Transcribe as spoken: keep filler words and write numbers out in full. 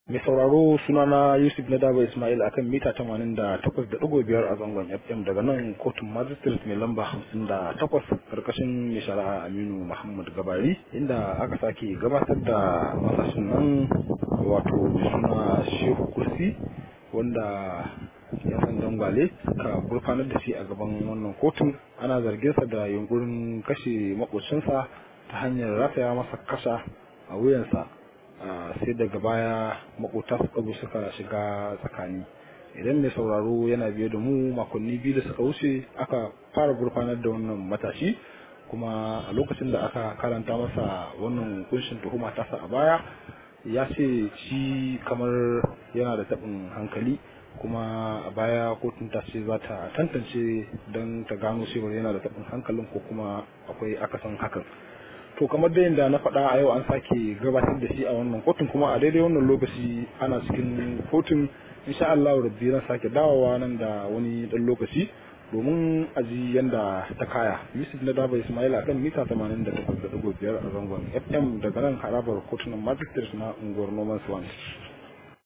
Mai sauraro sunana Yusuf na Daba Ismail akan mita tamanin da takwas da ɗigo biyar a zangon F M daga nan kotun magistrate mai lamba hamsin da takwas karkashin mai shari'a Aminu Muhammad Gabari, inda aka sake gabatar da masashin nan wato mai suna Shehu Kursi, wanda ya san dangwale suka gurfanar da shi a gaban wannan kotun. Ana zarginsa da yunkurin kashe makocinsa ta hanyar rataya masa kasa a wuyansa, sai daga baya makota suka zo suka shiga tsakani. Idan mai sauraro yana biye da mu, makonni biyu da suka wuce aka fara gurfanar da wannan matashi, kuma a lokacin da aka karanta masa wannan kunshin tuhuma tasa a baya, ya ce shi kamar yana da taɓin hankali, kuma a baya kotun ta ce za ta tantance don ta gano cewa yana da taɓin hankalin ko kuma akwai akasin hakan. To kamar da yadda na faɗa, a yau an sake gabatar da shi a wannan kotun, kuma a daidai wannan lokaci ana cikin kotun. Insha Allah rabbi zan sake dawowa nan da wani ɗan lokaci domin a ji yadda ta kaya. Yusuf na Daba Ismail akan mita tamanin da takwas da ɗigo biyar a zangon F M daga nan harabar kotunan magistrate na unguwar Noman Swan.